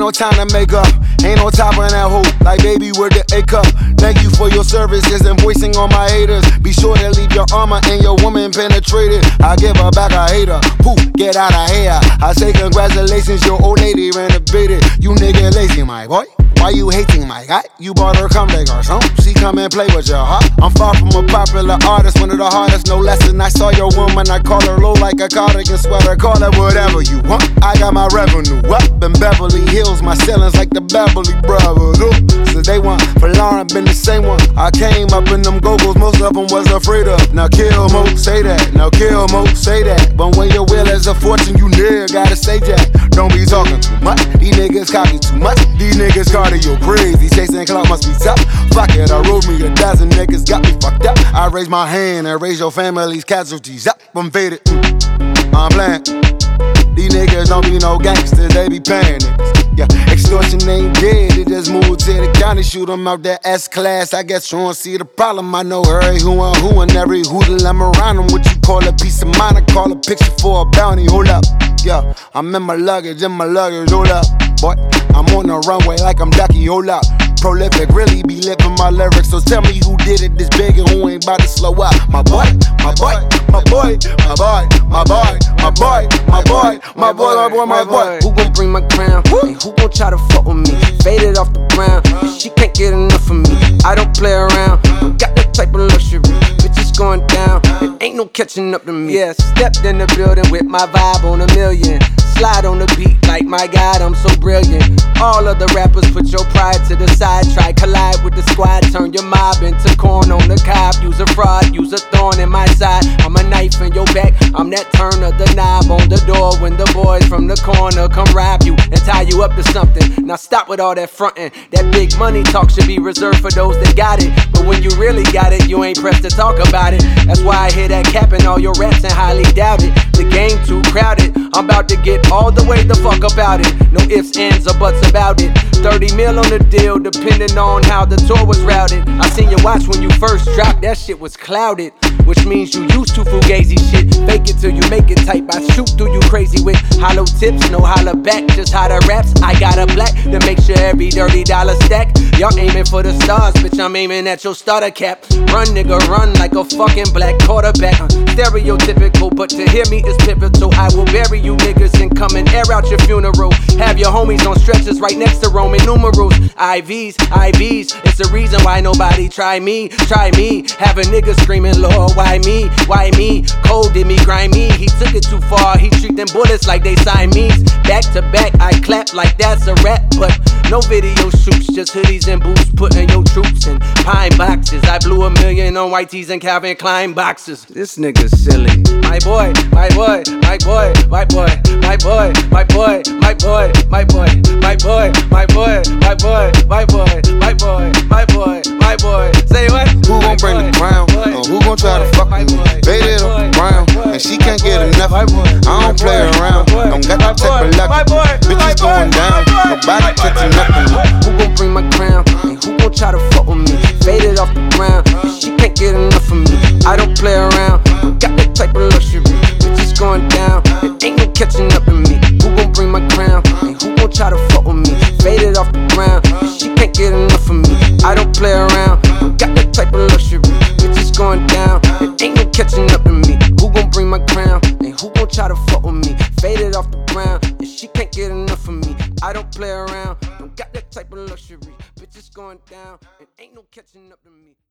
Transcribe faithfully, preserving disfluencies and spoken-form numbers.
no time to make up. Ain't no top on that hoe, like baby with the A cup. Thank you for your services and voicing on my haters. Be sure to leave your armor and your woman penetrated. I give her back a hater, poof, get out of here. I say congratulations, your old lady renovated. You nigga lazy, my boy. Why you hating my guy? You bought her come to garçon. She come and play with your heart. I'm far from a popular artist, one of the hardest, no lesson. I saw your woman, I call her low like a cardigan sweater. Call her whatever you want. I got my revenue up in Beverly Hills. My ceilings like the Beverly Brothers. Since they want for Lauren, been the same one. I came up in them go-go's, most of them was afraid of. Now kill Mo, say that. Now kill Mo, say that. But when your will is a fortune, you never gotta say jack. Don't be talking too much. These niggas copy too much. These niggas cardio crazy. Chasing clout must be tough. Fuck it, I rode me a dozen niggas, got me fucked up. I raise my hand and raise your family's casualties up. I'm faded. Mm. I'm playing. These niggas don't be no gangsters, they be paying niggas. Yeah, extortion ain't dead, they just moved to the county, shoot them out that S-class. I guess you don't see the problem, I know every who and who and every hoodle I'm around them. What you call a piece of mind, I call a picture for a bounty, hold up. Yeah, I'm in my luggage, in my luggage, hold up. Boy, I'm on the runway like I'm Ducky, hold up. Prolific, really be living my lyrics. So tell me who did it this big and who ain't about to slow up. My boy, my boy, my boy, my boy, my boy, my boy, my boy, my boy, my boy, my boy. Who gon' bring my crown? And who gon' try to fuck with me? Faded off the ground, and she can't get enough of me. I don't play around, I got that type of luxury. Bitches going down, and ain't no catching up to me. Yeah, stepped in the building with my vibe on a million. Slide on the beat like my God, I'm so brilliant. All of the rappers put your pride to the side. Try collide with the squad, turn your mob into corn on the cob. Use a fraud, use a thorn in my side. I'm a knife in your back, I'm that turn of the knob on the door. When the boys from the corner come rob you and tie you up to something. Now stop with all that frontin'. That big money talk should be reserved for those that got it. But when you really got it, you ain't pressed to talk about it. That's why I hear that cap in all your raps and highly doubt it. The game too crowded, I'm about to get all the way the fuck about it. No ifs, ands, or buts about it. thirty mil on the deal, depending on how the tour was routed. I seen your watch when you first dropped, that shit was clouded. Which means you used to fugazi shit. Fake it till you make it type. I shoot through you crazy with hollow tips, no holler back. Just hotter raps, I got a black to make sure every dirty dollar stack. Y'all aiming for the stars, bitch, I'm aiming at your starter cap. Run, nigga, run like a fucking black quarterback. uh, Stereotypical, but to hear me is pivotal. I will bury you niggas and come and air out your funeral. Have your homies on stretchers right next to Roman numerals. I Vs, I Vs, it's the reason why nobody try me, try me. Have a nigga screaming, Lord, why me, why me? Cold did me, grimy, he took it too far. He treat them bullets like they Siamese. Back to back, I clap like that's a rap. But no video shoots, just hoodies and boots. Putting your troops in pine boxes. I blew a million on white tees and Calvin Klein boxes. This nigga's silly. My boy, my boy, my boy, my boy, my boy, my boy, my boy, my boy, my boy, my boy, my boy, my boy, my boy, my boy, my boy. Say what? Who gon' bring the crown? Or who gon' try to fuck with me? Faded off the ground, and she can't get enough of me. I don't play around, don't got that type of luck. Bitches going down, nobody catching up to me. Who gon' bring my crown? And who gon' try to fuck with me? Faded off the ground, and she can't get enough of me. I don't play around, don't got that type of luxury. Bitches going down, and ain't no catching up to me. Who gon' bring my crown? And who gon' try to fuck with me? Faded off the ground, and she can't get enough of me. I don't play around, don't got that type of luxury. Bitches going down, and ain't no catching up to me. Who gon' bring my crown? And who gon' try to fuck with me? Faded off the ground, and she can't get enough of me. I don't play around, don't got that type of luxury. Bitches going down, and ain't no catching up to me.